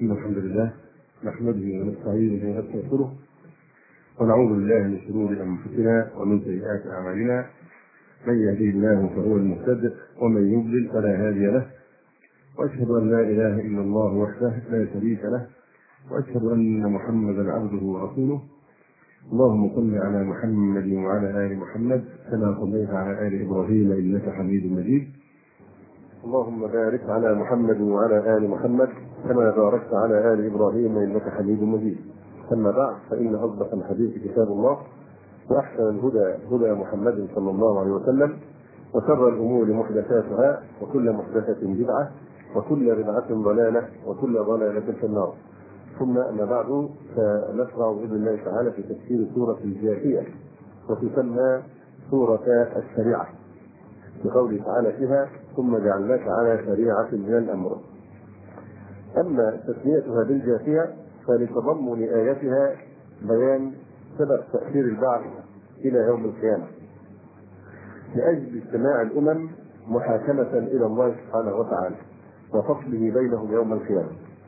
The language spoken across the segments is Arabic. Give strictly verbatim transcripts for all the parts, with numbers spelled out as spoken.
إن الحمد لله نحمده ونستعينه ونستغفره ونعوذ بالله من شرور أنفسنا ومن سيئات أعمالنا. من يهده الله فهو المهتد ومن يضلل فلا هادي له، وأشهد أن لا إله إلا الله وحده لا شريك له، وأشهد أن محمدا عبده ورسوله. اللهم صل على محمد وعلى آل محمد كما صليت على آل إبراهيم إنك حميد مجيد. اللهم بارك على محمد وعلى آل محمد كما باركت على آل إبراهيم إنك حميد مجيد. أما بعد، فإن أصدق الحديث كتاب الله، وأحسن الهدى هدى محمد صلى الله عليه وسلم، وشر الأمور محدثاتها، وكل محدثة بدعة، وكل بدعة ضلالة، وكل ضلالة في النار. ثم أما بعد، فنشرع بإذن الله تعالى في تفسير سورة الجاثية، وتسمى سورة الشريعة، بقوله تعالى فيها: ثم جعلناك على شريعة من الأمر. أما تسميتها بالجاثية فلتضمن آياتها بيان سبب تأخير البعث إلى يوم القيامة، لأجل اجتماع الأمم محاكمة إلى الله سبحانه وتعالى وفصله بينهم يوم القيامة.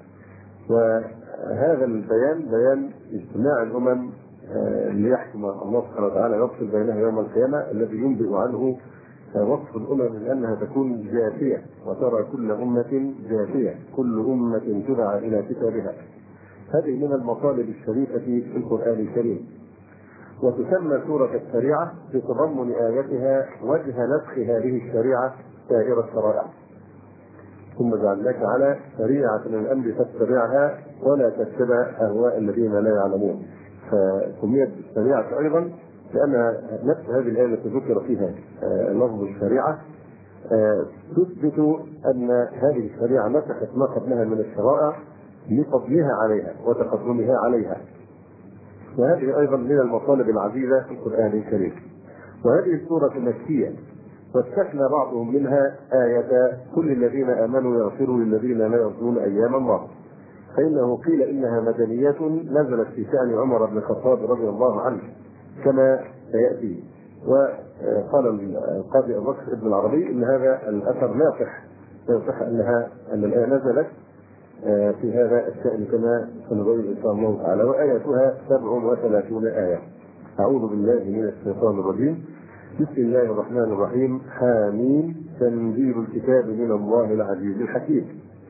وهذا البيان بيان اجتماع الأمم ليحكم الله سبحانه وتعالى يفصل بينها يوم القيامة، الذي ينبئ عنه وصف الأمم من أنها تكون جاثية، وترى كل أمة جاثية، كل أمة تدعى إلى كتابها. هذه من المطالب الشريفة في القرآن الكريم. وتسمى سورة الشريعة بتضمن آياتها وجه نسخ هذه الشريعة سائر الشرائع. ثم جعلناك على شريعة من الأمر فاتبعها ولا تتبع أهواء الذين لا يعلمون. فسميت الشريعة أيضا لأن نفس هذه الآية التي ذكر فيها لفظ الشريعة تثبت أن هذه الشريعة نسخت ما قبلها من الشرائع لفضلها عليها وتقدمها عليها. وهذه أيضا من المطالب العزيزة في القرآن الكريم. وهذه السورة مكية، واستثنى بعضهم منها آية كل الذين آمنوا يغفروا للذين لا يرجون أيام الله، فإنه قيل إنها مدنية نزلت في شأن عمر بن الخطاب رضي الله عنه كما سيأتي. وقال القاضي أبو بكر بن العربي إن هذا الأثر لا يصح، لا يصح أنها أن الآية نزلت في هذا الشأن كما سنبين إن شاء الله تعالى. وآياتها سبع وثلاثون آية. أعوذ بالله من الشيطان الرجيم. بسم الله الرحمن الرحيم. حاميم. تنزيل الكتاب من الله العزيز الحكيم.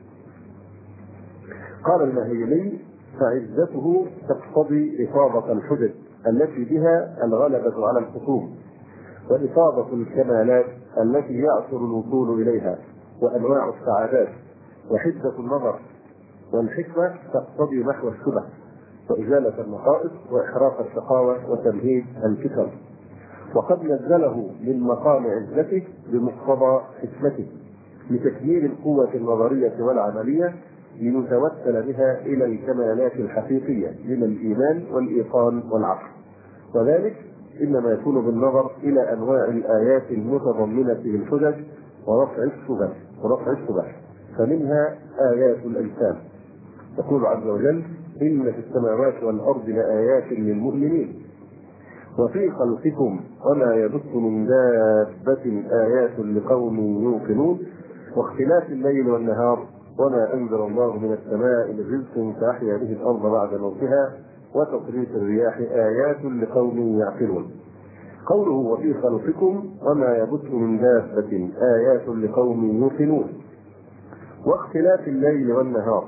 قال المهيلي: فعزته تقتضي إفاضة الحجج التي بها الغلبة على الخصوم، وإفاضة الكمالات التي يعثر الوصول إليها، وأنواع السعادات، وحدة النظر. والحكمة تقتضي محو الشبه، وإزالة النقائص، وإحراق الشقاوة، وتمهيد الكسل. وقد نزله من مقام عزته بمقتضى حكمته لتكميل القوة النظرية والعملية، لنتوسل بها إلى الكمالات الحقيقية من الإيمان والإيقان والعقل. وذلك إنما يكون بالنظر إلى أنواع الآيات المتضمنة للحجج ورفع الشبه ورفع الشبه فمنها آيات الأجسام. يقول عز وجل: إن في السماوات والأرض لآيات للمؤمنين وفي خلقكم وما يبث من دابة آيات لقوم يوقنون واختلاف الليل والنهار وما أنزل الله من السماء من رزق فأحيا به الأرض بعد موتها وتصريف الرياح آيات لقوم يعقلون. قوله وفي خلقكم وما يبث من دابة آيات لقوم يوقنون واختلاف الليل والنهار،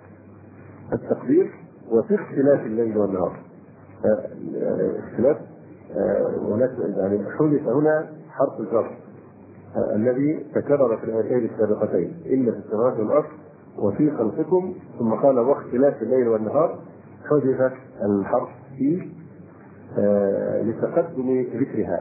التقدير وفي اختلاف الليل والنهار. اختلاف يعني حدث هنا حرف الجر الذي تكرر في الآيتين السابقتين: إن في السماوات والأرض وفي خلقكم، ثم قال واختلاف الليل والنهار، حذف الحرف في آه لتقدم ذكرها.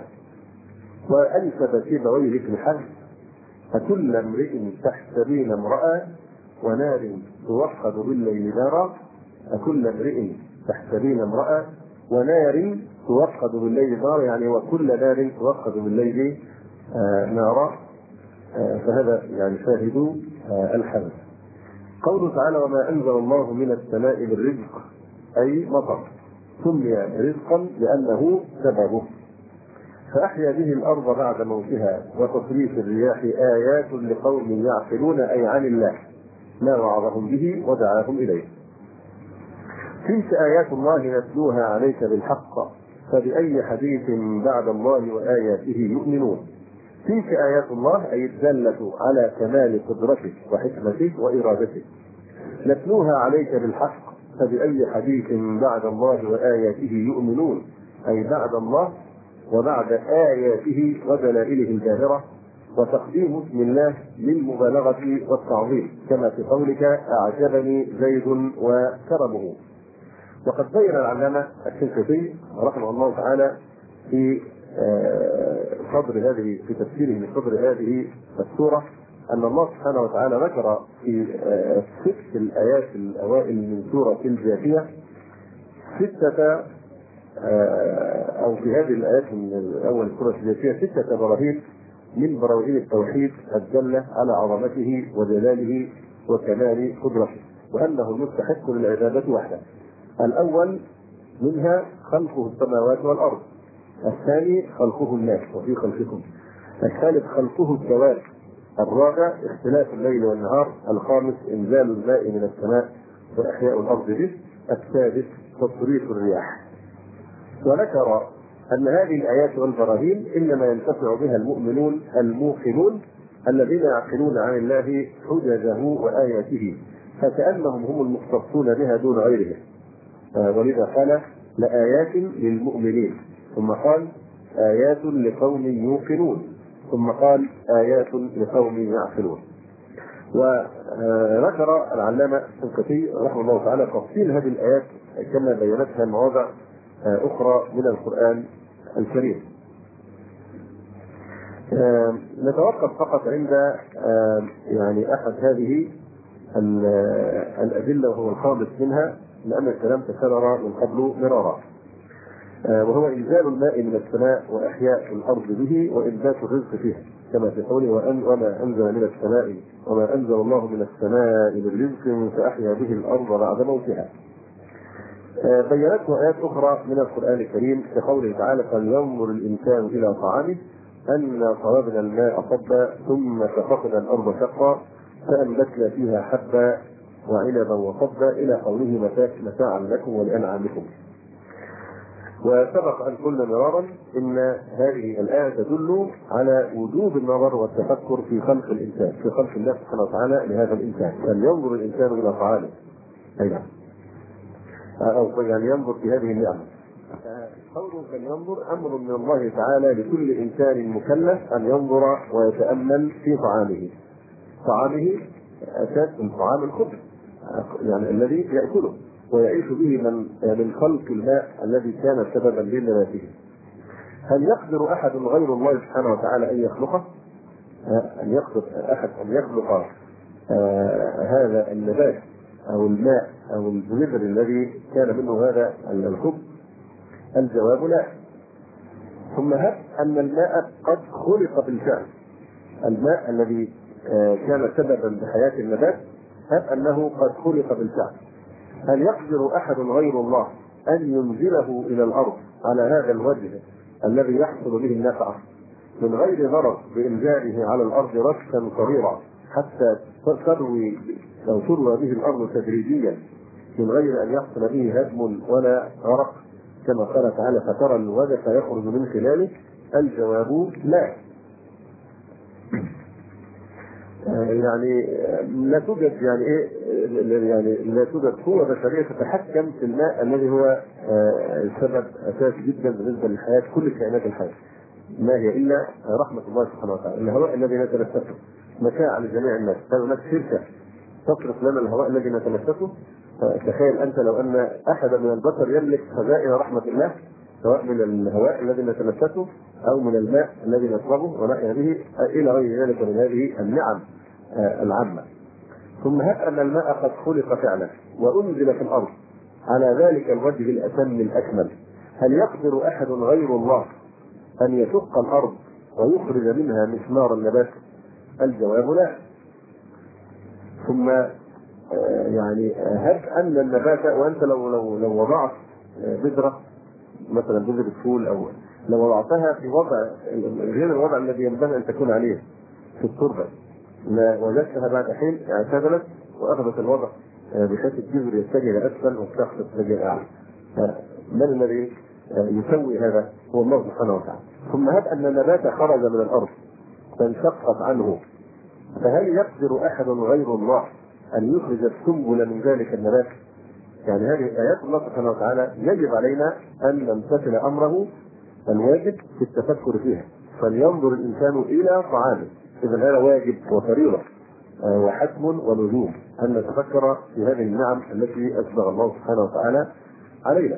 وأنسب سيبويه ذكر الحذف: فكل امرئ تحسبين امرأة ونار توقد بالليل نارا. فكل امرئ تحسبين امرأة ونار توقد بالليل نارا، يعني وكل نار توقد بالليل آه نارا. آه فهذا يعني شاهدوا آه الحذف. قوله تعالى: وما أنزل الله من السماء من رزق، أي مطر، سمي رزقا لأنه سببه. فأحيا به الأرض بعد موتها وتصريف الرياح آيات لقوم يعقلون، أي عن الله، ما وعظهم به ودعاهم إليه. تلك آيات الله نتلوها عليك بالحق فبأي حديث بعد الله وآياته يؤمنون. تلك آيات الله أي الدالة على كمال قدرته وحكمته وإرادته. نتلوها عليك بالحق فبأي حديث بعد الله وآياته يؤمنون، أي بعد الله وبعد آياته ودلائله الباهرة، وتقديم اسم الله للمبالغة والتعظيم كما في قولك أعجبني زيد وكرمه. وقد بين العلامة الشنقيطي رحمه الله تعالى في صدر هذه في تفسيره لصدر هذه السورة أن الله سبحانه وتعالى ذكر في ست الآيات الأوائل من سورة الجاثية ستة أو في هذه الآيات من أول سورة الجاثية ستة براهين من براهين التوحيد الدالة على عظمته وجلاله وكمال قدرته وأنه المستحق للعبادة وحده. الأول منها خلقه السماوات والأرض، الثاني خلقه الناس وفي خلقكم، الثالث خلقه الدواب، الرابع اختلاف الليل والنهار، الخامس انزال الماء من السماء واحياء الارض به، السادس تصريف الرياح. وذكر ان هذه الايات والبراهين انما ينتفع بها المؤمنون الموقنون الذين يعقلون عن الله حججه واياته، فكانهم هم المختصون بها دون غيرهم. ولذا قال لآيات للمؤمنين، ثم قال آيات لقوم يوقنون، ثم قال آيات لقوم يعقلون. وذكر العلامة الشنقيطي رحمه الله تعالى تفصيل هذه الآيات كما بينتها مواضع أخرى من القرآن الكريم. نتوقف فقط عند يعني أحد هذه الأدلة وهو الخامس منها، لأن الكلام تكرر من قبل مرارا، وهو إنزال الماء من السماء وإحياء الأرض به وإنبات الرزق فيها كما في قوله وأن وما أنزل من السماء وما أنزل الله من السماء من رزق فأحيا به الأرض بعد موتها. بينته آيات أخرى من القرآن الكريم كقوله تعالى فلينظر الإنسان إلى طعامه أنا صببنا الماء صبا ثم شققنا الأرض شقا فأنبتنا فيها حبا وعنبا وصبا إلى قوله متاعا لكم ولأنعامكم. وسبق أن قلنا مرارا إن هذه الآية تدل على وجوب النظر والتفكر في خلق الإنسان، في خلق الله سبحانه وتعالى لهذا الإنسان، فلينظر الإنسان إلى طعامه، أي نعم، أو يعني ينظر في هذه النعمة. قوله فلينظر أمر من الله تعالى لكل إنسان مكلف أن ينظر ويتأمل في طعامه. طعامه أساس من طعام الخبز، يعني الذي يأكله ويعيش به من من خلق الماء الذي كان سببا لنباته. هل يقدر احد غير الله سبحانه وتعالى ان يخلقه؟ ان يقدر احد ان يخلق آه هذا النبات او الماء او الجذر الذي كان منه هذا الخبز؟ الجواب لا. ثم هب ان الماء قد خلق بالفعل، الماء الذي آه كان سببا بحياه النبات هب انه قد خلق بالفعل. هل يقدر أحد غير الله أن ينزله إلى الأرض على هذا الوجه الذي يحصل به النفع من غير ضرر بإنزاله على الأرض رشا صغيرا حتى تروي أو تروى به الأرض تدريجيا من غير أن يحصل به هدم ولا غرق كما قال تعالى فترى الودك يخرج من خلاله؟ الجواب لا. يعني لا توجد يعني ايه يعني لا توجد قوة بشرية تتحكم في الماء الذي هو سبب اساسي جدا بالنسبة للحياة كل الكائنات الحية. ما هي الا رحمة الله سبحانه وتعالى، الهواء الذي نتنفسه متاع لجميع الناس، هناك شركة تصرف لنا الهواء الذي نتنفسه. تخيل انت لو ان احد من البشر يملك خزائن رحمة الله سواء من الهواء الذي نتنفسه او من الماء الذي نشربه ونحيا به الى غير ذلك من هذه النعم العامة. ثم هب ان الماء قد خلق فعلا وانزل في الارض على ذلك الوجه الاتم الاكمل، هل يقدر احد غير الله ان يشق الارض ويخرج منها مثمار النبات؟ الجواب لا. ثم يعني هب ان النبات، وانت لو لو لو وضعت بذره مثلا بذره فول او لو وضعتها في وضع غير الوضع الذي ينبغي ان تكون عليه في التربه، ما وجدتها بعد حين اعتدلت واخذت الوضع بحيث الجذر يتجه الى اسفل والشخص يتجه الى اعلى. من الذي يسوي هذا؟ هو الله سبحانه وتعالى. ثم هب ان النبات خرج من الارض فانشقت عنه، فهل يقدر احد غير الله ان يخرج السنبل من ذلك النبات؟ يعني هذه ايات الله سبحانه وتعالى يجب علينا ان نمتثل امره الواجب في التفكر فيها. فلينظر الانسان الى طعامه، اذا هذا واجب وفريضه وحتم ولزوم ان نتفكر في هذه النعم التي اسبغ الله سبحانه وتعالى علينا.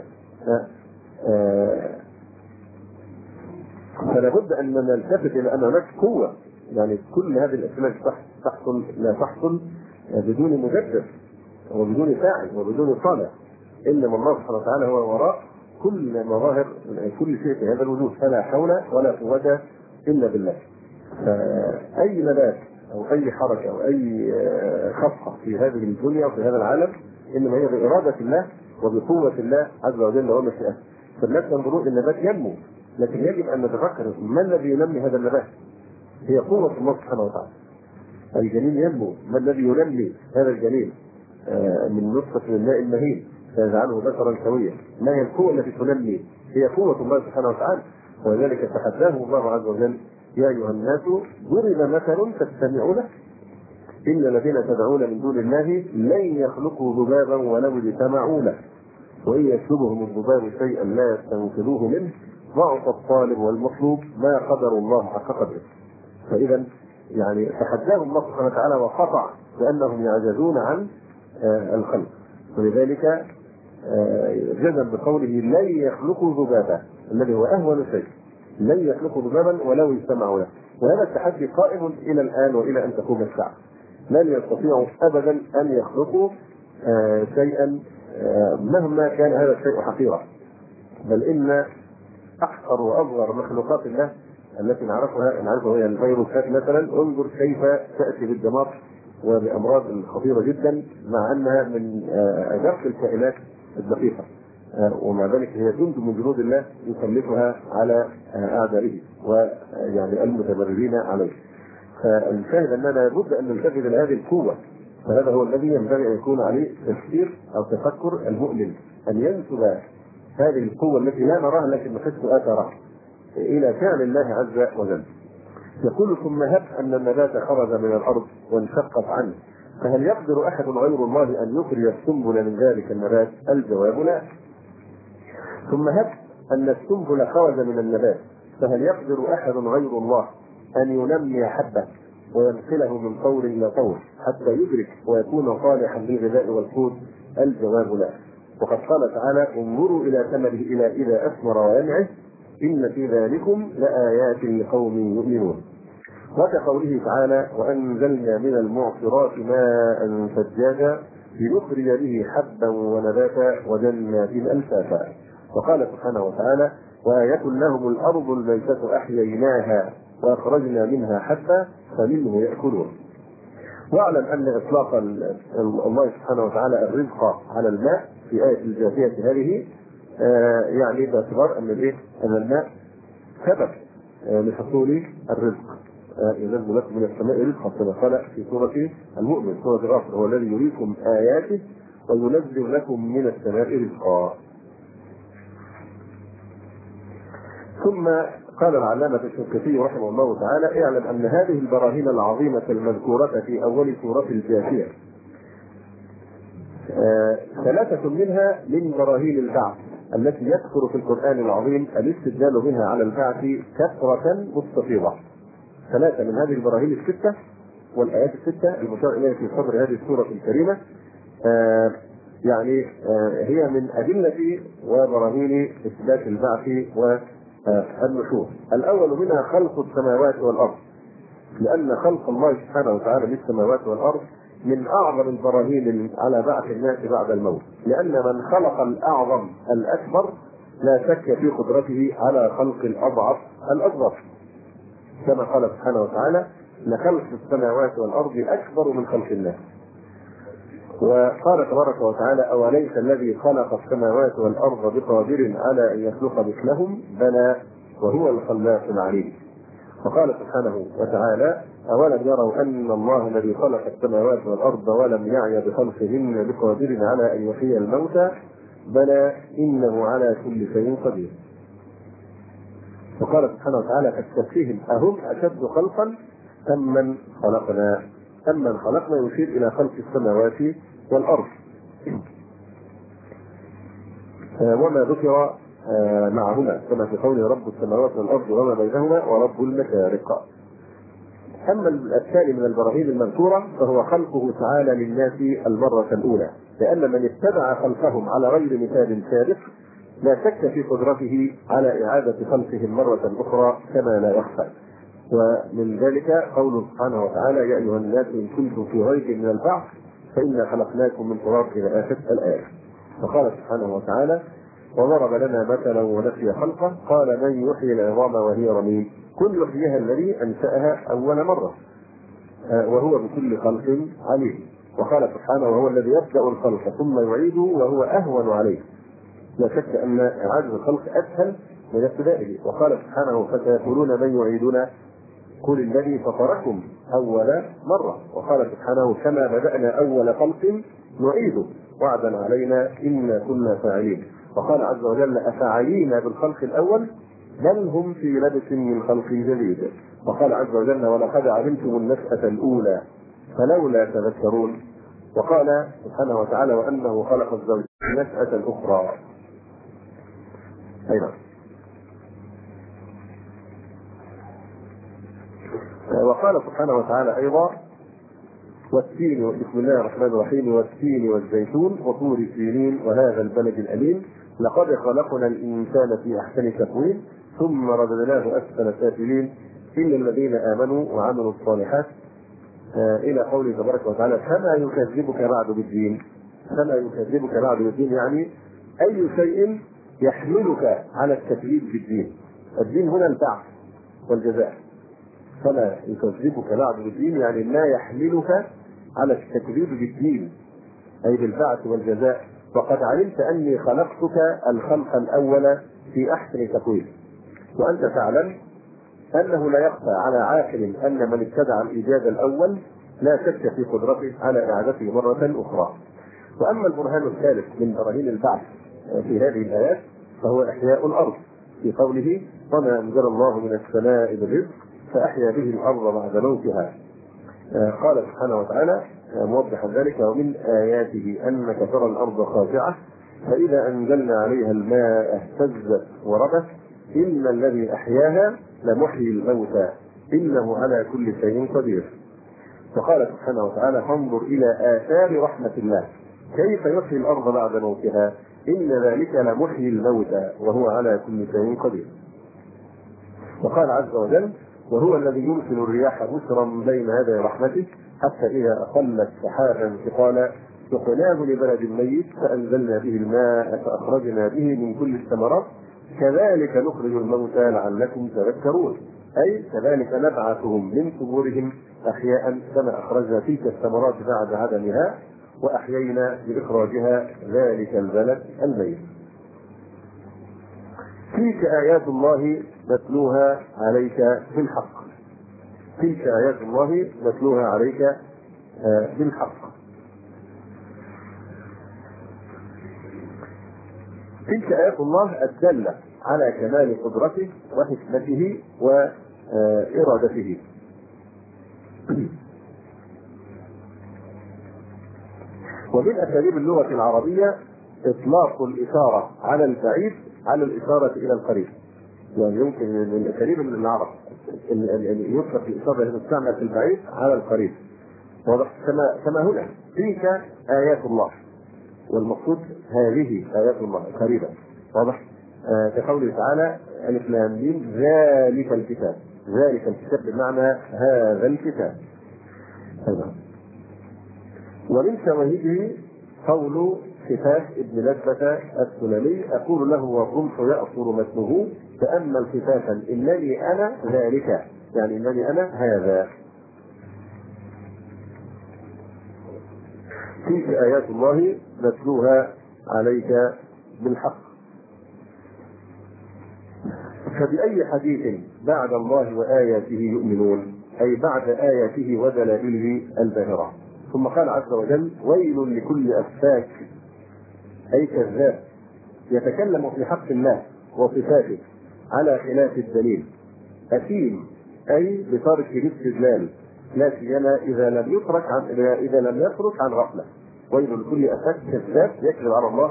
فلا بد ان نلتفت الى ان هناك قوه، يعني كل هذه الاشياء تحصل لا تحصل بدون مدبر وبدون فاعل وبدون صانع، انما الله سبحانه وتعالى هو وراء كل مظاهر كل شيء في هذا الوجود، فلا حول ولا قوه الا بالله. فاي نبات او اي حركه او اي خطه في هذه الدنيا وفي هذا العالم انما هي باراده الله وبقوه الله عز وجل ومشيئته. فالناس ينظرون النبات ينمو، لكن يجب ان نتفكر ما الذي ينمي هذا النبات؟ هي قوه الله سبحانه وتعالى. الجنين ينمو، ما الذي ينمي هذا الجنين؟ آه من نطفه من ماء مهين فيجعله بشرا سويا. ما هي القوه التي تنمي؟ هي قوه الله سبحانه وتعالى. ولذلك تحداه الله عز وجل: يا ايها الناس ضرب مثل فاستمعوا له ان الذين تدعون من دون الله لن يخلقوا ذبابا ولو اجتمعوا له وان يسلبهم الذباب شيئا لا يستنقذوه منه ضعف الطالب والمطلوب ما قدر الله حق قدره. فاذا يعني تحداه الله سبحانه وتعالى وقطع بانهم يعجزون عن آه الخلق، ولذلك آه جزم بقوله لن يخلقوا ذبابا الذي هو اهون شيء، لن يخلقوا ذبابا ولو اجتمعوا له. وهذا التحدي قائم الى الان والى ان تقوم الساعه. لن يستطيعوا ابدا ان يخلقوا آه شيئا آه مهما كان هذا الشيء حقيرا، بل ان احقر واصغر مخلوقات الله التي نعرفها نعرفها هي الفيروسات مثلا. انظر كيف تاتي بالدمار وبامراض خطيره جدا مع انها من ادق الكائنات الدقيقه، ومع ذلك هي جند من جنود الله يسلطها على اعدائه ويعني المتمردين عليه. فالشاهد اننا لابد ان نلتفت الى هذه القوه، فهذا هو الذي ينبغي ان يكون عليه تفكير او تفكر المؤمن، ان ينسب هذه القوه التي لا نراها لكن نحس اثرها الى فعل الله عز وجل. يقول: ثم هب ان النبات خرج من الارض وانشقت عنه فهل يقدر احد غير الله ان يخرج السنبل من ذلك النبات؟ الجواب لا. ثم هب ان السنبل خرج من النبات فهل يقدر احد غير الله ان ينمي حبه وينقله من طور الى طور حتى يدرك ويكون صالحا للغذاء والقوت؟ الجواب لا. وقد قال تعالى: انظروا الى ثمره الى اذا اثمر وينعه إن في ذلكم لآيات لقوم يؤمنون. وكقوله تعالى: وأنزلنا من المعصرات ماء ثجاجا لنخرج به حبا ونباتا وجنات ألفافا. وقال سبحانه وتعالى: وآية لهم الأرض الميتة أحييناها وأخرجنا منها حبا فمنه يأكلون. واعلم أن إطلاق الله سبحانه وتعالى الرزق على الماء في آية الجاثية هذه آه يعني باعتبار ان الايه؟ ان الماء سبب آه لحصول الرزق. آه ينزل لكم من السماء رزقا كما قال في سوره المؤمن سوره غافر: هو الذي يريكم اياته وينزل لكم من السماء رزقا. ثم قال العلامة الشنقيطي رحمه الله تعالى: اعلم ان هذه البراهين العظيمة المذكورة في اول سورة الجاثية آه ثلاثة منها من براهين البعث التي يكثر في القرآن العظيم الاستدلال بها على البعث كثرة مستفيضة. ثلاثة من هذه البراهين الستة والآيات الستة المشار إليها في صدر هذه السورة الكريمة آه يعني آه هي من أدلة وبراهين إثبات البعث والنشور. الأول منها خلق السماوات والأرض، لأن خلق الله سبحانه وتعالى للسماوات والأرض من أعظم البراهين على بعث الناس بعد الموت، لأن من خلق الأعظم الأكبر لا شك في قدرته على خلق الأضعف الأصغر، كما قال سبحانه وتعالى: لخلق السماوات والأرض أكبر من خلق الناس. وقال تبارك وتعالى: أوليس الذي خلق السماوات والأرض بقادر على أن يخلق مثلهم؟ بلى وهو الخلاق العليم. وقال سبحانه وتعالى: أولم يروا أن الله الذي خلق السماوات والأرض ولم يعي بخلقهن بقادر على أن يحيي الموتى بلى إنه على كل شيء قدير. وقال سبحانه وتعالى: فاستفتهم أهم أشد خلقا أم من خلقنا أم من خلقنا، يشير إلى خلق السماوات والأرض. وما ذكر معهما كما في قوله: رب السماوات والأرض وما بينهما ورب المشارق. أما الثاني من البراهين المذكورة فهو خلقه تعالى للناس المرة الأولى، لأن من اتبع خلقهم على غير مثال سابق لا شك في قدرته على إعادة خلقهم مرة أخرى كما لا يخفى. ومن ذلك قوله سبحانه وتعالى: يا أيها الناس إن كنتم في ريب من البعث فإنا خلقناكم من تراب إلى آخر الآية. فقال سبحانه وتعالى: وضرب لنا مثلا ونسي خلقه قال من يحيي العظام وهي رميم قل يحييها الذي أنشأها أول مرة وهو بكل خلق عليم. وقال سبحانه: وهو الذي يبدأ الخلق ثم يعيده وهو أهون عليه. لا شك أن إعادة الخلق أسهل من ابتدائه. وقال سبحانه: فسيقولون من يعيدنا قل الذي فطركم أول مرة. وقال سبحانه: كما بدأنا أول خلق نعيده وعدا علينا إنا كنا فاعلين. وقال عز وجل: أفعينا بالخلق الأول بل هم في لبس من خلق جديد. وقال عز وجل: ولقد علمتم النشأة الأولى فلولا تذكرون. وقال سبحانه وتعالى: وأنه خلق الزوجين نشأة أخرى. أيضا وقال سبحانه وتعالى أيضا: والتين بسم الله الرحمن الرحيم والتين والزيتون وطور سينين وهذا البلد الأمين لقد خلقنا الإنسان في أحسن تقويم ثم رددناه أسفل سافلين إلا الذين آمنوا وعملوا الصالحات آه إلى قوله تبارك وتعالى: فما يكذبك بعد بالدين. فما يكذبك بعد بالدين يعني أي شيء يحملك على التكذيب بالدين. الدين هنا البعث والجزاء. فما يكذبك بعد بالدين يعني ما يحملك على التكذيب بالدين أي بالبعث والجزاء. وقد علمت أني خلقتك الخلق الأول في أحسن تقويم. وأنت تعلم أنه لا يخفى على عاقل أن من ابتدع الإيجاد الأول لا شك في قدرته على إعادته مرة أخرى. وأما البرهان الثالث من براهين البعث في هذه الآيات فهو إحياء الأرض في قوله: وما أنزل الله من السماء بالرزق فأحيا به الأرض بعد موتها. قال سبحانه وتعالى موضحا ذلك: ومن آياته أنك ترى الأرض خاشعة فإذا أنزلنا عليها الماء اهتزت وربت إن الذي أحياها لمحيي الموتى إنه على كل شيء قدير. وقال سبحانه وتعالى: فانظر إلى آثار رحمة الله كيف يحيي الأرض بعد موتها إن ذلك لمحيي الموتى وهو على كل شيء قدير. وقال عز وجل: وهو الذي يرسل الرياح بشرا بين يدي رحمته حتى إذا أقلت سحابا ثقالا سقناه لبلد ميت فأنزلنا به الماء فأخرجنا به من كل الثمرات كذلك نخرج الموتى لعلكم تذكرون. أي كذلك نبعثهم من قبورهم أحياء كما أخرجنا تلك الثمرات بعد عدمها وأحيينا بإخراجها ذلك البلد الميت. تلك آيات الله نتلوها عليك بالحق. تلك آيات الله نتلوها عليك بالحق. تلك آيات الله الدالة على كمال قدرته وحكمته وإرادته. ومن أساليب اللغة العربية إطلاق الإشارة على البعيد على الإشارة إلى القريب. يعني يمكن من أساليب العرب يطلق الإشارة التي تستعمل في البعيد على القريب. واضح؟ كما كما هنا تلك آيات الله والمقصود هذه آيات الله قريبة. واضح؟ آه كقوله تعالى: ألف لام ميم ذلك الكتاب. ذلك الكتاب بمعنى هذا الكتاب. هذا. ومن شواهده قول خفاف ابن لبة السلمي: أقول له والرمح يأصر متنه تأمل خفافا إنني أنا ذلك، يعني إنني أنا هذا. تلك آيات الله نتلوها عليك بالحق. فبأي حديث بعد الله وآياته يؤمنون، أي بعد آياته ودلائله الباهرة. ثم قال عز وجل: ويل لكل أفاك، أي كذاب، يتكلم في حق الله وصفاته على خلاف الدليل، أثيم، أي بترك الاستدلال، لا سيما إذا لم يترك عن إذا لم يترك عن غفلة. ويل لكل أفاك كذاب يكذب على الله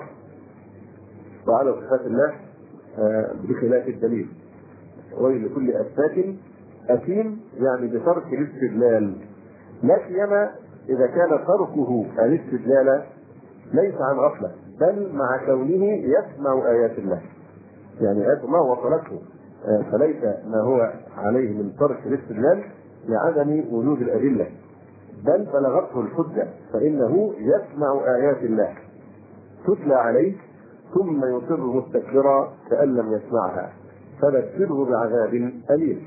وعلى صفات الله بخلاف الدليل. ويل لكل أفاك أثيم، يعني بترك الاستدلال، لا سيما إذا كان تركه الاستدلال ليس عن غفلة، بل مع كونه يسمع آيات الله، يعني آيات الله وصلته، فليس ما هو عليه من ترك الاستدلال لعدم وجود الأدلة، بل بلغته الحجة، فإنه يسمع آيات الله تتلى عليه ثم يصر مستكبرا كأن لم يسمعها، فبشره بعذاب أليم.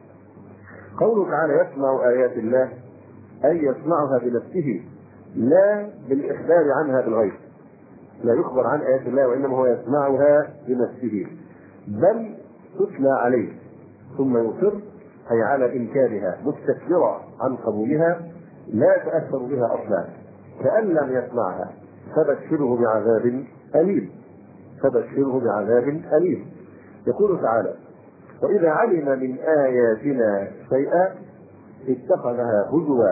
قوله تعالى يسمع آيات الله، أي يسمعها بنفسه، لا بالإخبار عنها بالغيب، لا يخبر عن آيات الله وإنما هو يسمعها بنفسه، بل تتلى عليه ثم يصر، أي على إنكارها مستكبرا عن قبولها، لا تأثر بها أصلا كأن لم يسمعها، فبشره بعذاب أليم. فبشره بعذاب أليم. يقول تعالى: وإذا علم من آياتنا شيئا اتخذها هزوا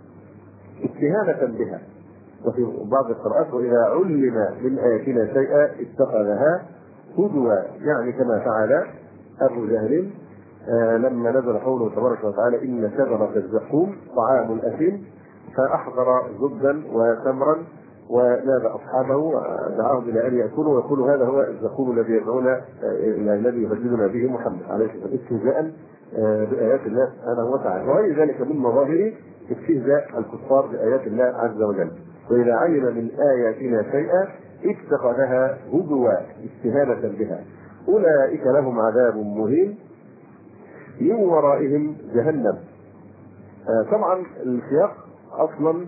اتهامة بها. وفي بعض القراءات: وإذا علم من آياتنا شيئا اتخذها هزوا، يعني كما فعل أبو جهل آه لما نزل قوله تبارك وتعالى: إن شجرة الزقوم طعام الأثيم، فأحضر زبدا وتمرا ونادى أصحابه ودعاهم إلى أن يأكلوا، ويقول: هذا هو الزقوم الذي يدعون الذي يهددنا به محمد عليه الصلاة والسلام، استهزاء بآيات الله سبحانه وتعالى. وغير ذلك من مظاهر استهزاء الكفار بآيات الله عز وجل. وإذا علم من آياتنا شيئا اتخذها هزوا استهانة بها، أولئك لهم عذاب مهين من ورائهم جهنم. آه طبعا السياق أصلا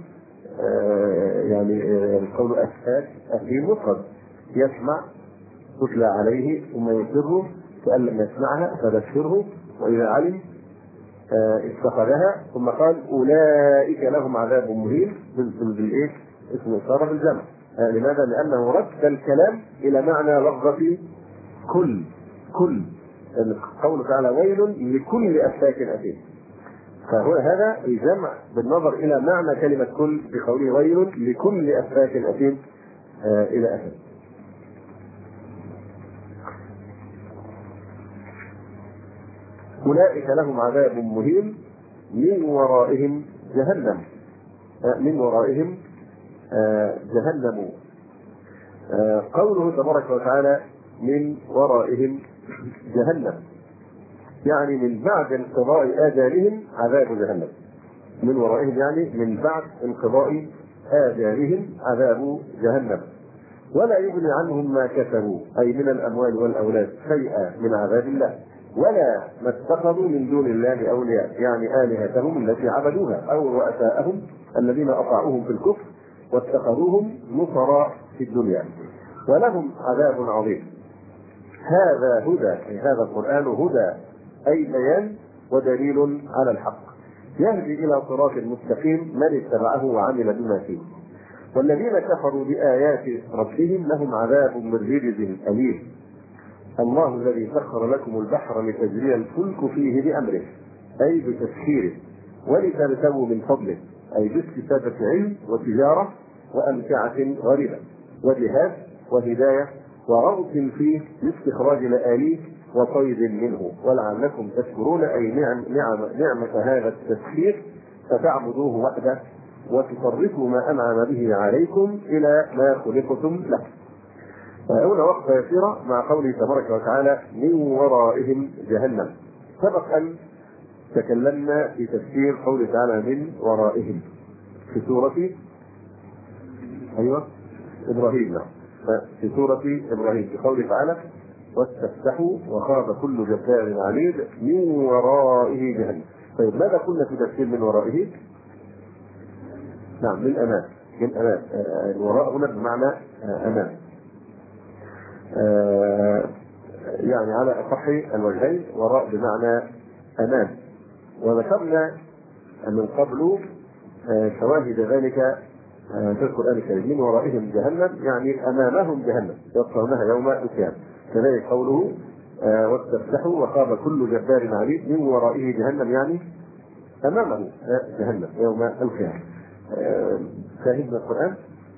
آه يعني آه قول أفاك أهل مفرد، يسمع تتلى عليه ثم يسره كأن لم يسمعها، فبشره. وإذا علم آه اتخذها، ثم قال: أولئك لهم عذاب مهين بالإيه؟ اسم إشارة بالجمع. آه لماذا؟ لأنه رد الكلام إلى معنى لفظة كل كل قوله تعالى: ويل لكل أفاك أثيم. فهو هذا الجمع بالنظر إلى معنى كلمة كل بقوله ويل لكل أفاك أثيم آه إلى آخره. أولئك لهم عذاب مهين من ورائهم جهنم. آه من ورائهم آه جهنم. آه قوله تبارك وتعالى من ورائهم جهنم، يعني من بعد انقضاء آجالهم عذاب جهنم. من ورائهم يعني من بعد انقضاء آجالهم عذاب جهنم، ولا يغني عنهم ما كسبوا، أي من الأموال والأولاد، شيئا من عذاب الله، ولا ما اتخذوا من دون الله أولياء، يعني آلهتهم التي عبدوها أو رؤساءهم الذين أطاعوهم في الكفر واتخذوهم نصراء في الدنيا، ولهم عذاب عظيم. هذا هدى، أي هذا القرآن هدى، أي بيان ودليل على الحق، يهدي إلى صراط مستقيم من اتبعه وعمل بما فيه. والذين كفروا بآيات ربهم لهم عذاب من رجز أليم. الله الذي سخر لكم البحر لتجري الفلك فيه بأمره، أي بتسخيره، ولتبتغوا من فضله، أي باستفادة علم وتجارة وأمتعة غريبة وجهاد وهداية ورغب فيه لاستخراج لآليه وصيد منه، ولعلكم تشكرون، أي نعم نعم نعمة هذا التسخير فتعبدوه وحده وتصرفوا ما أنعم به عليكم إلى ما خلقتم له. هنا وقفة يسيرة مع قوله تبارك وتعالى من ورائهم جهنم. سبق أن تكلمنا في تفسير قوله تعالى من ورائهم في سورة أيوة إبراهيم، في سورة إبراهيم في قوله تعالى واستفتحوا وخاب كل جبار عنيد من ورائه جهنم. طيب ماذا قلنا في تفسير من ورائه؟ نعم من أمام، من أمام. الوراء هنا بمعنى أمام. يعني على أصح الوجهين، وراء بمعنى أمام. وذكرنا من قبل شواهد ذلك في القرآن الكريم، ورائهم جهنم يعني أمامهم جهنم يصلونها يوم القيامة. كذلك قوله واستفتحوا وخاب كل جبار عنيد من ورائه جهنم يعني أمامه جهنم يوم القيامة. شاهدنا القرآن.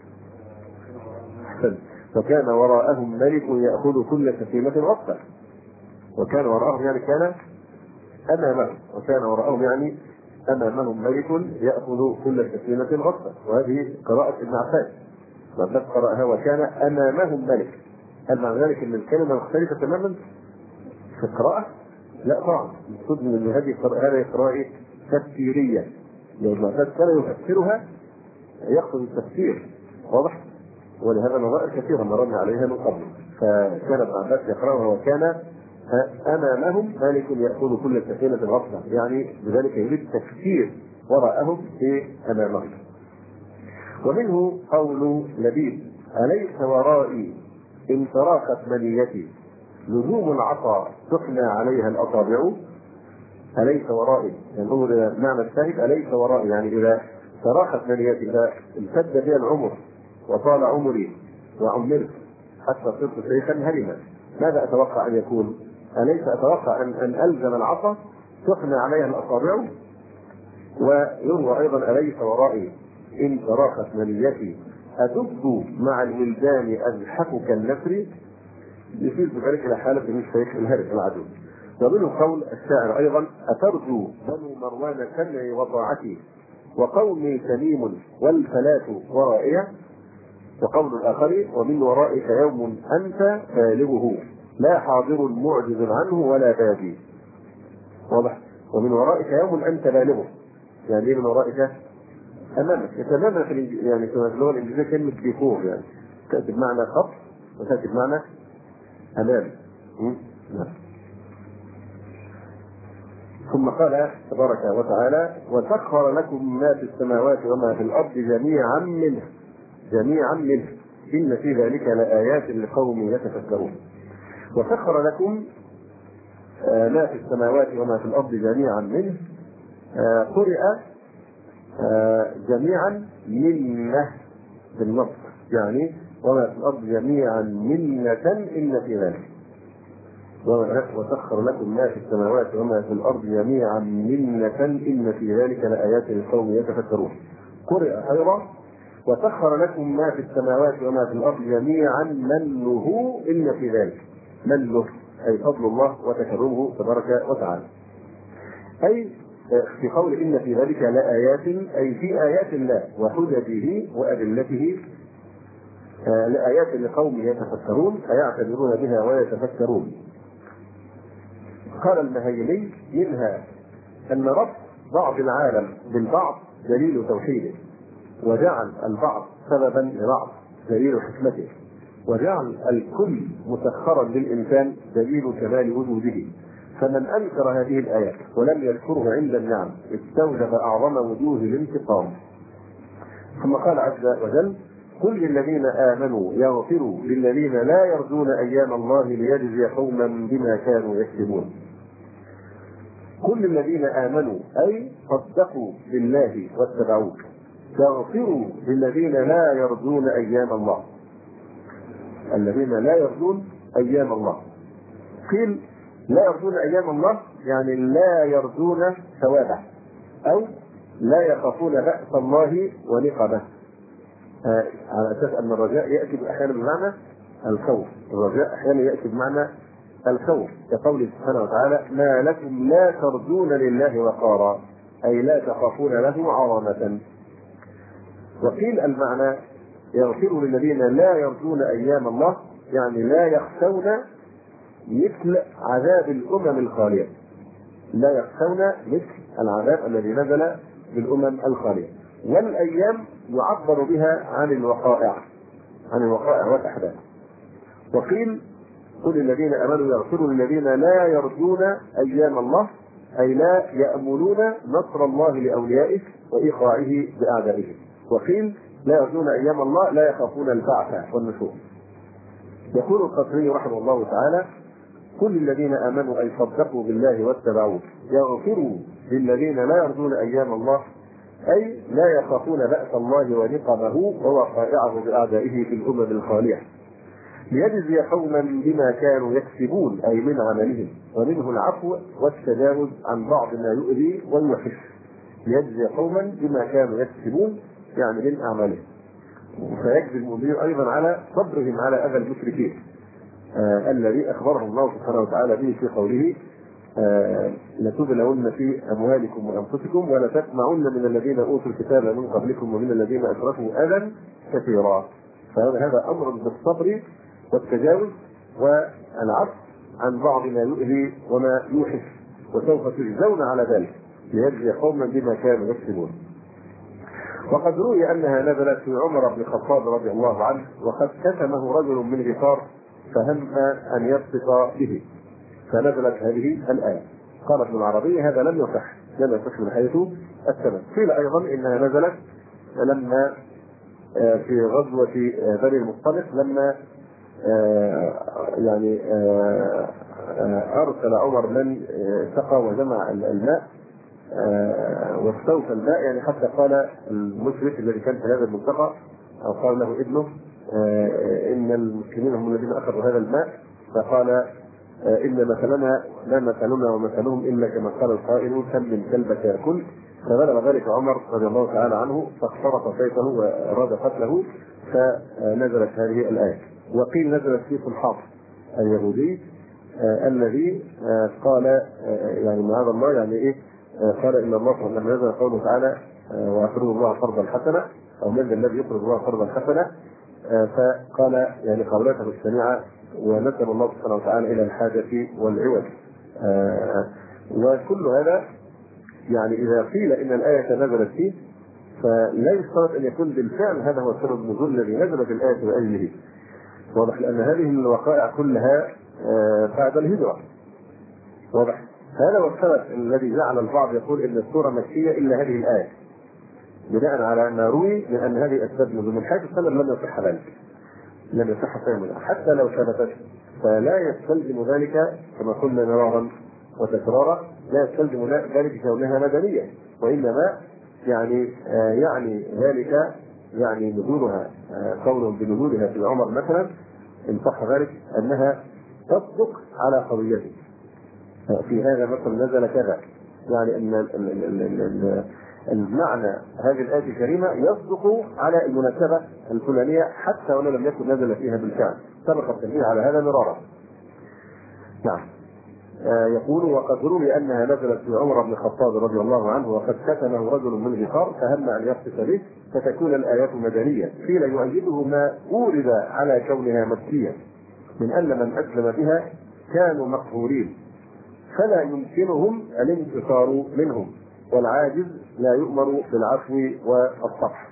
وكان وراءهم ملك يأخذ كل سفينة غصبا. وكان وراءهم يعني كان أمامهم، وكان وراءهم يعني أمامهم ملك يأخذ كل سفينة غصبا. وهذه قراءة ابن عباس، وابن قرأها وكان أمامهم ملك. هل معنى ذلك أن الكلمة مختلفة تماما في القراءة؟ لا طبعا، المقصود من هذه هذه قراءة تفسيرية، لو ابن عباس كان يفسرها يقصد التفسير، واضح؟ ولهذا نظائر كثيرة مررنا عليها من قبل. فكان ابن عباس يقرأها وكان أمامهم مالك يأخذ كل سفينة غصبا، يعني بذلك يريد تفسير وراءهم في أمامهم. ومنه قول لبيد أليس ورائي إن تراقت منيتي لزوم العصا تحنى عليها الأصابع. أليس ورائي يعني انظر إلى معنى الشاهد، أليس ورائي يعني إذا تراقت منيتي، إذا امتد بي العمر وطال عمري وعمرت حتى صرت شيخا هرما، ماذا أتوقع أن يكون؟ أليس أتوقع أن, أن ألزم العصا تحنى عليها الأصابع. ويروى أيضا أليس ورائي إن تراقت منيتي أدب مع الولدان أزحف كالنسر، يصير بذلك إلى حالة من الشيخ الهرم العدو. ومنه قول الشاعر أيضا أترجو بنو مروان سمعي وطاعتي وقومي تميم والفلاة ورائية. وقول الآخر ومن ورائك يوم أنت بالغه لا حاضر معجز عنه ولا بادي. واضح؟ ومن ورائك يوم أنت بالغه يعني إيه من ورائك؟ أمامك. تماما في يعني في اللغة الإنجليزية كلمة بيفور، يعني تأتي بمعنى خط وتأتي بمعنى أمام. ثم قال تبارك وتعالى وسخر لكم ما في السماوات وما في الأرض جميعا منه جميعا منه إن في ذلك لآيات لقوم يتفكرون. وسخر لكم ما في السماوات وما في الأرض جميعا منه قرئ جميعا منه بالنص، يعني وما في الأرض جميعا منة إن في ذلك. وسخر لكم ما في السماوات وما في الأرض جميعا منة إن في ذلك لآيات لقوم يتفكرون. قرئ أيضا وسخر لكم ما في السماوات وما في الأرض جميعا منه إن في ذلك. منه أي فضل الله وتكرمه تبارك وتعالى. أي في قول إن في ذلك لآيات أي في آيات الله وحججه وأدلته لآيات لقوم يتفكرون فيعتبرون بها ويتفكرون. قال المهيمي منها أن ربط بعض العالم بالبعض دليل توحيده، وجعل البعض سببا لبعض دليل حكمته، وجعل الكل مسخرا للإنسان دليل كمال وجوده. فمن أنكر هذه الآيات ولم يذكره عند النعم استوجب أعظم وجوه الانتقام. ثم قال عز وجل قل للذين آمنوا يغفروا للذين لا يرجون أيام الله ليجزي قوما بما كانوا يكسبون. قل للذين آمنوا أي صدقوا بالله واتبعوه يغفروا للذين لا يرجون أيام الله. الذين لا يرجون أيام الله قيل لا يرجون أيام الله يعني لا يرجون ثوابه أو لا يخافون بأس الله ونقمه، آه على أساس أن الرجاء يأتي أحيانا بمعنى الخوف. الرجاء أحيانا يأتي بمعنى الخوف كقوله سبحانه وتعالى ما لكم لا ترجون لله وقارا أي لا تخافون له عظمة. وقيل المعنى يغفر للذين لا يرجون أيام الله يعني لا يخشون مثل عذاب الأمم الخالية، لا يخشون مثل العذاب الذي نزل بالأمم الخالية. والأيام يعبر بها عن الوقائع عن الوقائع والأحداث. وقيل قل الذين آمنوا يغفروا للذين لا يرجون أيام الله أي لا يأملون نصر الله لأوليائه وإيقاعه بأعدائه. وقيل لا يرجون أيام الله لا يخافون البعث والنشور. يقول القصري رحمه الله تعالى كل الذين آمنوا أي صدقوا بالله واتبعوه يغفروا للذين لا يرجون أيام الله، أي لا يخافون بأس الله ونقمه ووقائعه بأعدائه في الأمم الخالية، ليجزي قوما بما كانوا يكسبون أي من عملهم، ومنه العفو والتجاوز عن بعض ما يؤذي ويوحش، ليجزي قوما بما كانوا يكسبون يعني من أعمالهم. فيجزي المؤمنين أيضا على صبرهم على أذى المشركين آه الذي أخبرهم الله سبحانه وتعالى به في قوله آه لتبلون في أموالكم وأنفسكم ولتسمعن من الذين أوتوا الكتاب من قبلكم ومن الذين أشركوا أذى كثيرا. فهذا أمر بالصبر والتجاوز والعفو عن بعض ما يؤذي وما يوحش، وسوف تجزون على ذلك ليجزي قوما بما كانوا يكسبون. وقد روي أنها نزلت في عمر بن الخطاب رضي الله عنه وقد كتمه رجل من غفار فهم أن يبسط به، فنزلت هذه الآية. قال ابن العربي هذا لم يصح لم يصح من حيث السند. قيل أيضا إنها نزلت لما في غزوة بني المصطلق لما يعني أرسل عمر من سقى وجمع الماء واستوفى الماء، يعني حتى قال المشرك الذي كان في هذا الملتقى أو قال له ابنه إن المسلمين هم الذين أخذوا هذا الماء، فقال إن مثلنا لا مثلنا ومثلهم إلا كما قال القائل كم من كلبك يأكل. فبلغ ذلك عمر رضي الله تعالى عنه فاخترق سيفه وأراد قتله، فنزلت هذه الآية. وقيل نزلت في صلحاط اليهودي آه الذي آه قال آه يعني معاذ الله يعني ايه آه قال ان الله لما نزل قوله تعالى آه واقرضوا الله قرضا حسنا او من الذي يقرض الله قرضا حسنا آه فقال يعني قولته السميعه ونسب الله سبحانه وتعالى الى الحاجه والعوج. آه وكل هذا يعني اذا قيل ان الايه نزلت فيه فلا يشترط ان يكون بالفعل هذا هو سبب النزول الذي نزلت الايه باجله. واضح لأن هذه الوقائع كلها بعد الهجرة. واضح. هذا هو السبب الذي جعل البعض يقول ان السورة مكية الا هذه الآية، بناء على ان روي من ان هذه اسباب نزول. من حيث السبب لم يصح ذلك، لم يصح فهمها حتى لو ثبتت، فلا يستلزم ذلك كما قلنا مرارا وتكرارا، لا يستلزم ذلك كونها مدنية، وانما يعني آه يعني ذلك يعني نزولها قول بنزولها في عمر مثلا ان صح ذلك انها تصدق على قضيته. في هذا مثلا نزل كذا، يعني ان المعنى هذه الايه الكريمه يصدق على المناسبه الفلانيه حتى ولو لم يكن نزل فيها بالفعل، سبق التنبيه على هذا مرارا. نعم. يقول وقد روي انها نزلت في عمر بن الخطاب رضي الله عنه وقد كتمه رجل من غفار فهم ان يخطف به فتكون الايات مدنيه. قيل يؤيده ما اورد على كونها مكيه من ان من اسلم بها كانوا مقهورين فلا يمكنهم الانتصار منهم، والعاجز لا يؤمر بالعفو والصفح.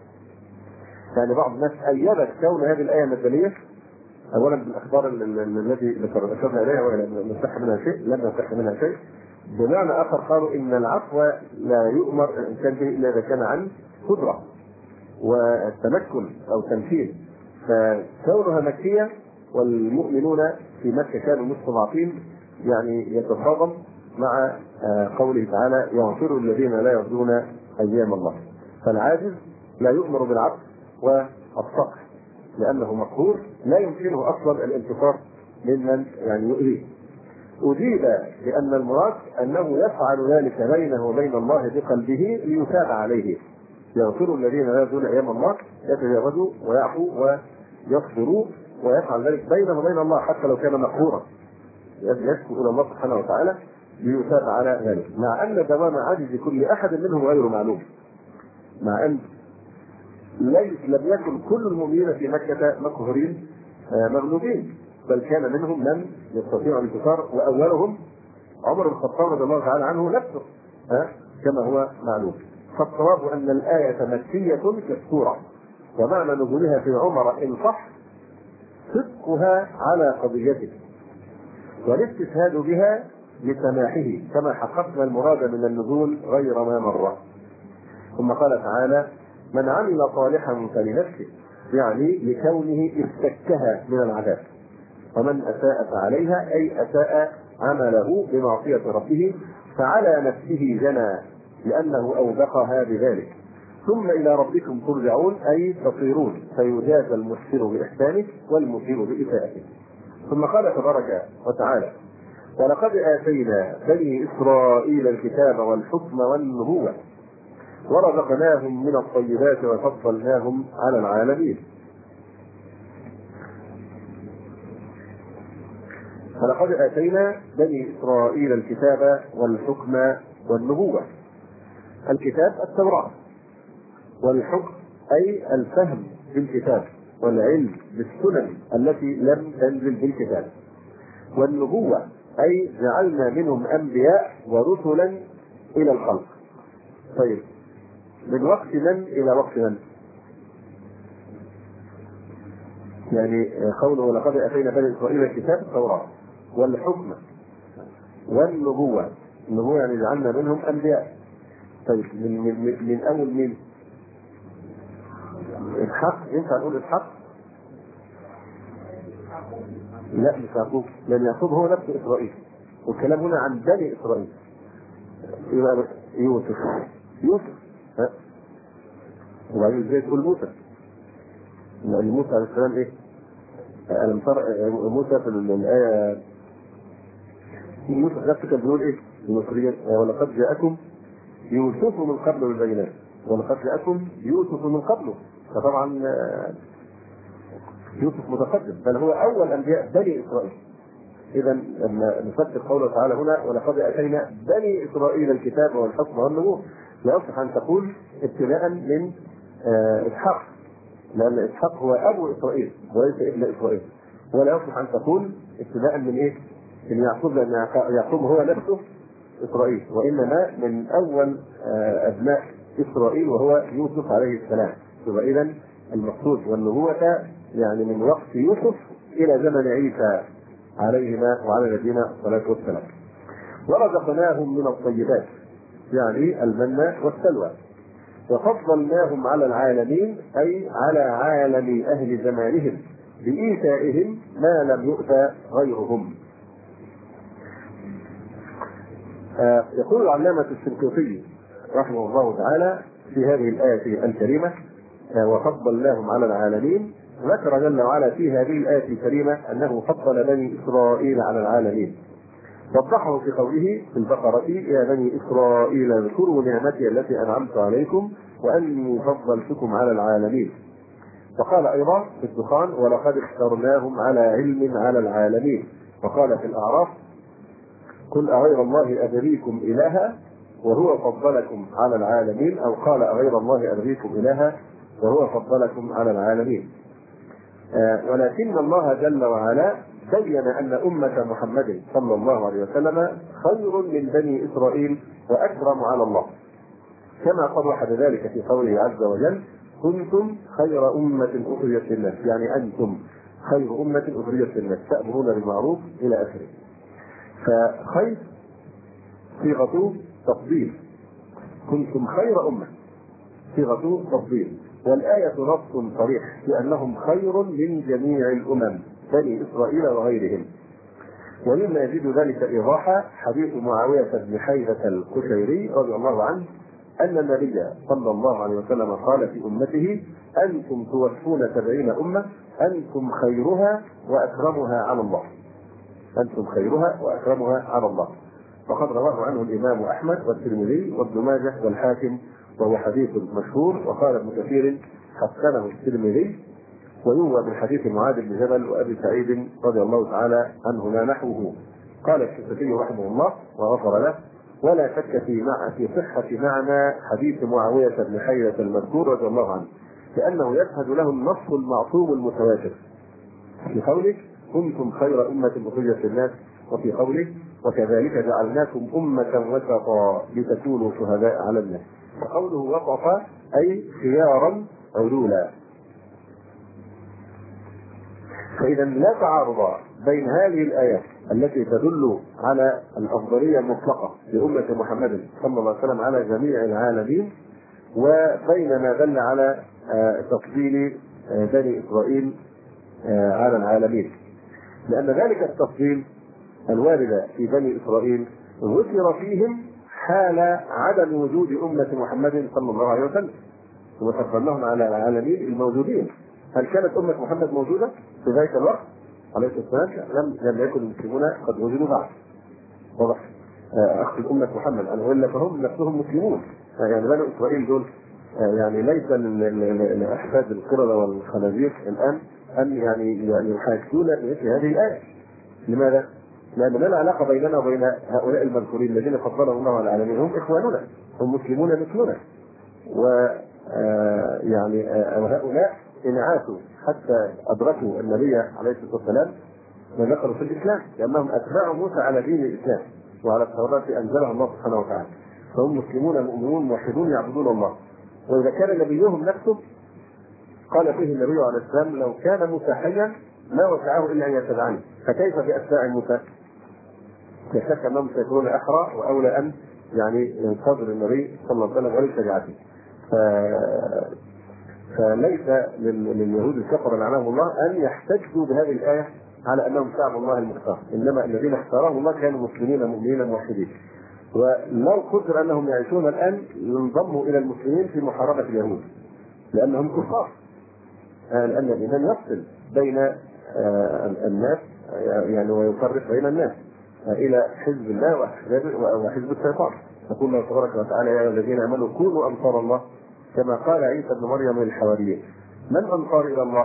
يعني بعض الناس ايدت كون هذه الايه مدنيه اولا بالاخبار التي ذكرنا اليها ولم يصح منها شيء لم يصح منها شيء. بمعنى اخر قالوا ان العفو لا يؤمر الانسان به الا اذا كان عن قدره والتمكن او تمكين، فكونها مكيه والمؤمنون في مكه كانوا مستضعفين يعني يتصادم مع قوله تعالى يغفر الذين لا يرجون ايام الله. فالعاجز لا يؤمر بالعفو والصفح لأنه مقهور لا يمكنه أصلا الانتصار ممن يعني يؤذيه. أجيب لأن المراد أنه يفعل ذلك بينه وبين الله بقلبه ليتاب عليه. يغفر الذين لا يرجون أيام الله يتجاوزوا ويعفو ويصبروا ويفعل ذلك بينه وبين الله حتى لو كان مقهورا، يشكو إلى الله سبحانه وتعالى ليتاب على ذلك، مع أن دوام عجز كل أحد منهم غير معلوم، مع أن لم يكن كل المؤمنين في مكة مقهورين مغلوبين، بل كان منهم من يستطيع الانتصار واولهم عمر بن الخطاب رضي الله تعالى عنه نفسه كما هو معلوم. فالصواب ان الايه مكيه كالسوره، ومعنى نزولها في عمر ان صح صدقها على قضيته والاستشهاد بها لسماحه كما حققنا المراد من النزول غير ما مر. ثم قال تعالى من عمل صالحا فلنفسه، يعني لكونه استكها من العذاب. ومن أساء فعليها، أي أساء عمله بمعصية ربه فعلى نفسه جنى لأنه أوبقها بذلك، ثم إلى ربكم ترجعون أي تصيرون، فيجازى المحسن بإحسانه والمسيء بإساءته. ثم قال تبارك وتعالى: ولقد آتينا بني إسرائيل الكتاب والحكم والنبوة ورزقناهم من الطيبات وفضلناهم على العالمين. ولقد آتينا بني إسرائيل الكتاب والحكم والنبوة. الكتاب التوراة، والحكم أي الفهم بالكتاب والعلم بالسنن التي لم تنزل بالكتاب، والنبوة أي جعلنا منهم أنبياء ورسلا إلى الخلق. طيب، من وقت من إلى وقت من؟ يعني قوله ولقد آتينا بني إسرائيل الكتاب التوراة والحكم والنبوة. النبوة يعني جعلنا منهم أنبياء. طيب، من, من, من أول مين؟ إسحاق. ينفع نقول إسحاق؟ لا، مش يعقوب، لأن يعقوب هو نفس إسرائيل، والكلام هنا عن بني إسرائيل. يبقى يوسف يوسف ها، وبعدين ازاي تقول موسى؟ لأن موسى عليه السلام إيه؟ ألم ترى موسى في الآية يوسف نفسه كان بيقول إيه؟ المصريين: ولقد جاءكم يوسف من قبل بالبينات ولقد جاءكم يوسف من قبله. فطبعا يوسف متقدم، بل هو أول أنبياء بني إسرائيل. إذا لما نفسر قوله تعالى هنا ولقد آتينا بني إسرائيل الكتاب والحكم والنبوة، لا يصح أن تقول ابتداء من إسحاق، لأن إسحاق هو أبو إسرائيل وليس ابن إسرائيل. ولا يصح أن تقول ابتداء من إيه؟ من يعقوب، لأن يعقوب هو نفسه إسرائيل، وإنما من أول أبناء إسرائيل وهو يوسف عليه السلام. يبقى إذا المقصود والنبوة يعني من وقت يوسف إلى زمن عيسى عليهما وعلى نبينا الصلاة والسلام. ورزقناهم من الطيبات يعني المن والسلوى، وفضلناهم على العالمين أي على عالم أهل زمانهم بإيتائهم ما لم يؤت غيرهم. آه يقول العلامة الشنقيطي رحمه الله تعالى في هذه الآية الكريمة: آه وفضلناهم على العالمين، ذكر جل وعلا في هذه الآية الكريمة أنه فضل بني إسرائيل على العالمين، وضحه في قوله في البقرة: يا بني إسرائيل اذكروا نعمتي التي أنعمت عليكم وأني فضلتكم على العالمين. وقال أيضا في الدخان: ولقد اخترناهم على علم على العالمين. وقال في الأعراف: قل أغير الله أبغيكم إلها وهو فضلكم على العالمين، أو قال أغير الله أبغيكم إلها وهو فضلكم على العالمين. آه ولكن الله جل وعلا بين أن أمة محمد صلى الله عليه وسلم خير من بني إسرائيل وأكرم على الله، كما صرح بذلك في قوله عز وجل: كنتم خير أمة أخرجت للناس، يعني أنتم خير أمة أخرجت للناس تأمرون بالمعروف إلى آخره. فخير صيغة تفضيل، كنتم خير أمة صيغة تفضيل، والآية نص صريح بأنهم خير من جميع الأمم بني إسرائيل وغيرهم. ومما يزيد ذلك إيضاحا حديث معاوية بن حيدة القشيري رضي الله عنه أن النبي صلى الله عليه وسلم قال في أمته: أنتم توفون سبعين أمة أنتم خيرها وأكرمها على الله، أنتم خيرها وأكرمها على الله. وقد رواه عنه الإمام أحمد والترمذي وابن ماجه والحاكم، وهو حديث مشهور. وقال ابن كثير: حسنه الترمذي. ويروى من حديث معاذ بن جبل وأبي سعيد رضي الله تعالى عنهما نحوه. قال الشافعي رحمه الله وغفر له: ولا شك في مع في صحة معنى حديث معاوية بن حيدة المذكور رضي الله عنه، لأنه يشهد له النص المعصوم المتواتر في قوله: كنتم خير أمة أخرجت للناس، وفي قوله: وكذلك جعلناكم أمة وسطا لتكونوا شهداء على الناس. وقوله وسطا أي خيارا عدولا. فإذا لا تعارض بين هذه الآيات التي تدل على الأفضلية المطلقة لأمة محمد صلى الله عليه وسلم على جميع العالمين، وبين ما دل على تفضيل بني إسرائيل على العالمين. لأن ذلك التفضيل الوارد في بني إسرائيل ذكر فيهم حال عدم وجود أمة محمد صلى الله عليه وسلم، وفضلناهم على العالمين الموجودين. هل كانت أمة محمد موجودة في ذلك الوقت عليه الصلاة والسلام؟ لم لم يكن المسلمون قد وجدوا بعد. واضح؟ أخذ أمة محمد أن وإلا فهم نفسهم مسلمون. يعني بني إسرائيل دول يعني ليس لأحفاد القردة والخنازير الآن أن يعني يعني يحاكون مثل هذه الآية. لماذا؟ لأن لا علاقة بيننا وبين هؤلاء المذكورين الذين فضلهم الله على العالمين، هم إخواننا، هم مسلمون مثلنا. و يعني هؤلاء إن عاشوا حتى أدركوا النبي عليه الصلاة والسلام ودخلوا في الإسلام، لأنهم أتباعوا موسى على دين الإسلام وعلى التوراة أنزلها الله سبحانه وتعالى، فهم مسلمون مؤمنون موحدون يعبدون الله. وإذا كان نبيهم نفسه قال فيه النبي عليه السلام: لو كان موسى حيا ما وسعه إلا أن يتبعني، فكيف بأتباع موسى؟ لا شك أنهم سيكونون أحرى وأولى أن يعني ينتظر النبي صلى الله عليه وسلم ولشجاعته. ف... فليس لليهود الكفر لعنهم الله أن يحتجوا بهذه الآية على أنهم شعب الله المختار، إنما الذين اختارهم الله كانوا مسلمين مؤمنين موحدين. ولو قدر أنهم يعيشون الآن ينضموا إلى المسلمين في محاربة اليهود لأنهم كفار، لأن الإيمان يفصل بين الناس يعني ويفرق بين الناس إلى حزب الله وحزب الشيطان. يقول الله تبارك وتعالى: يا الذين آمنوا كونوا أنصار الله كما قال عيسى ابن مريم للحواريين: من أنصار إلى الله؟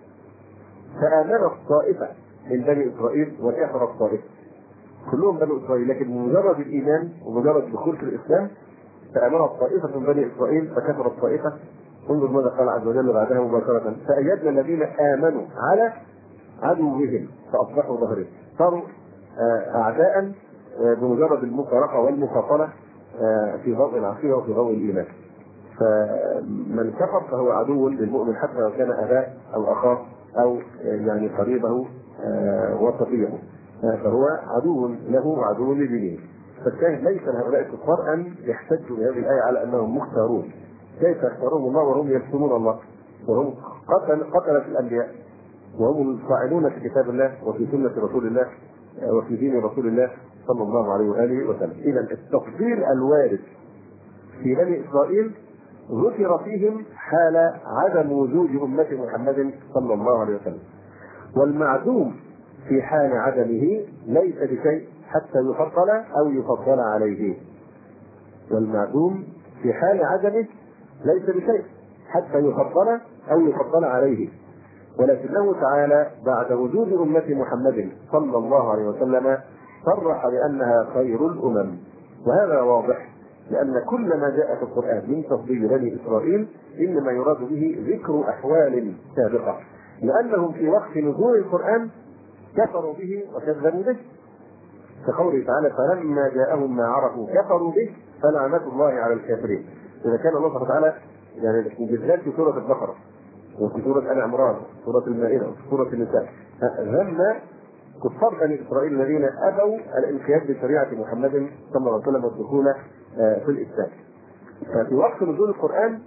فآمنت طائفة من بني إسرائيل وكفرت طائفة. كلهم بني إسرائيل، لكن بمجرد الإيمان ومجرد الدخول في الإسلام فآمنت طائفة من بني إسرائيل فكفرت طائفة. انظر ماذا قال عز وجل بعدها مباشرة: فأيدنا الذين آمنوا على عدوهم فأصبحوا ظاهرين. صاروا أعداء بمجرد المفارقة والمفاصلة في ضوء العقيدة وفي ضوء الإيمان. فمن كفر فهو عدو للمؤمن حتى لو كان أباه أو أخاه أو يعني قريبه وصفيه، فهو عدو له وعدو لدينه. فالشاهد ليس لهؤلاء الكفار أن يحتجوا بهذه الآية على أنهم مختارون. كيف يختارون الله وهم يكتمون الله وهم قتل قتلة الأنبياء وهم الفاعلون في كتاب الله وفي سنة رسول الله وفي دين رسول الله صلى الله عليه وآله وسلم. إذا التفضيل الوارد في بني إسرائيل ذكر فيهم حال عدم وجود أمة محمد صلى الله عليه وسلم، والمعدوم في حال عدمه ليس بشيء حتى يفضل أو يفضل عليه. والمعدوم في حال عدمه ليس بشيء حتى يفضل أو يفضل عليه، ولكنه تعالى بعد وجود أمة محمد صلى الله عليه وسلم صرح بأنها خير الأمم. وهذا واضح لأن كل ما جاء في القرآن من تفضيل بني إسرائيل إنما يراد به ذكر أحوال سابقة، لأنهم في وقت نزول القرآن كفروا به وكذبوا به، كقوله تعالى: فلما جاءهم ما عرفوا كفروا به فلعنة الله على الكافرين. إذا كان الله سبحانه وتعالى يعني بالذات في سورة البقرة وفي سورة آل عمران وفي سورة المائدة وفي سورة النساء ذم كفار بني إسرائيل الذين أبوا الانقياد بشريعة محمد صلى الله عليه وسلم والدخول في الإسلام. ففي وقت نزول القرآن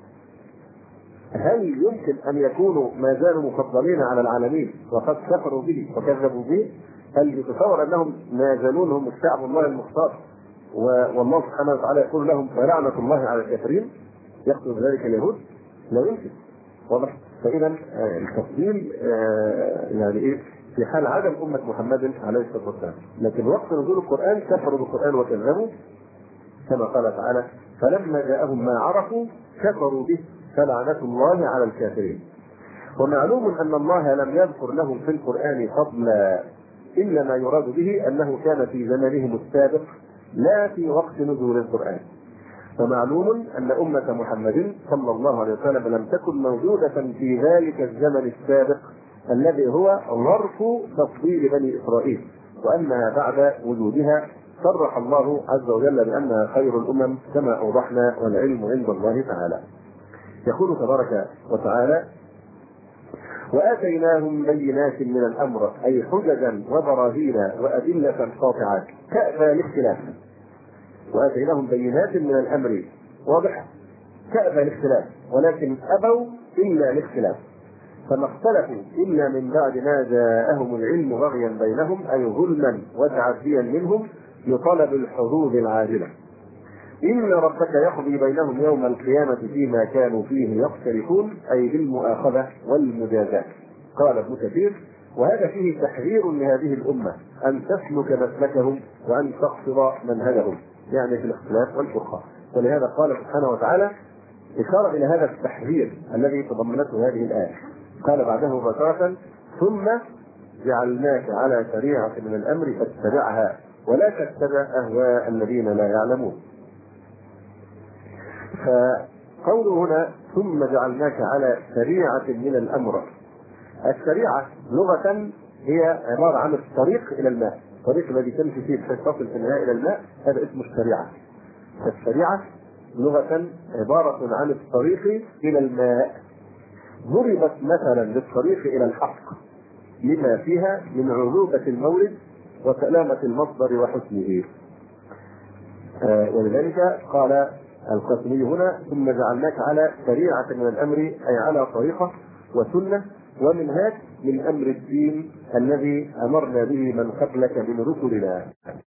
هل يمكن أن يكونوا ما زالوا مفضلين على العالمين وقد كفروا به وكذبوا به؟ هل يتصور أنهم ما زالون هم الشعب الله المختار والله سبحانه وتعالى يقول لهم فلعنة الله على الكافرين؟ يقصد ذلك اليهود؟ لا يمكن. واضح؟ فإذا التفضيل يعني إيه في حال عدم أمة محمد عليه الصلاة والسلام، لكن وقت نزول القرآن كفروا بالقرآن وكذبوا كما قال تعالى: فلما جاءهم ما عرفوا كفروا به فلعنة الله على الكافرين. ومعلوم أن الله لم يذكر لهم في القرآن فضلا، إلا ما يراد به أنه كان في زمانهم السابق لا في وقت نزول القرآن. ومعلوم أن أمة محمد صلى الله عليه وسلم لم تكن موجودة في ذلك الزمن السابق الذي هو ظرف تفضيل بني إسرائيل، وأنها بعد وجودها صرح الله عز وجل بأنها خير الأمم كما أوضحنا، والعلم عند الله تعالى. يقول تبارك وتعالى: وآتيناهم بينات من الأمر، أي حججا وبراهين وأدلة قاطعات كأبى الاختلاف. وآتيناهم بينات من الأمر، واضح كأبى الاختلاف، ولكن أبوا إلا الاختلاف. فما اختلفوا إلا من بعد ما جاءهم العلم بغيا بينهم أي ظلما وتعديا منهم لطلب الحظوظ العاجلة. إن ربك يقضي بينهم يوم القيامة فيما كانوا فيه يختلفون أي بالمؤاخذة والمجازاة. قال ابن كثير: وهذا فيه تحذير لهذه الأمة أن تسلك مسلكهم وأن تقصد منهجهم، يعني في الاختلاف والفرقة. ولهذا قال سبحانه وتعالى إشارة إلى هذا التحذير الذي تضمنته هذه الآية. قال بعده مباشرة: ثم جعلناك على شريعة من الأمر فاتبعها ولا تتبع أهواء الذين لا يعلمون. فقوله هنا ثم جعلناك على شريعة من الأمر، الشريعة لغة هي عبارة عن الطريق إلى الماء، الطريق الذي تمشي فيه حتى تصل في النهاية إلى الماء، هذا اسمه الشريعة. فالشريعة لغة عبارة عن الطريق إلى الماء، ضربت مثلا للطريق إلى الحق لما فيها من عذوبة المورد وسلامة المصدر وحسنه. آه ولذلك قال القاسمي هنا: ثم جعلناك على شريعة من الأمر أي على طريقة وسنة ومنهاج من أمر الدين الذي أمرنا به من قبلك من رسلنا.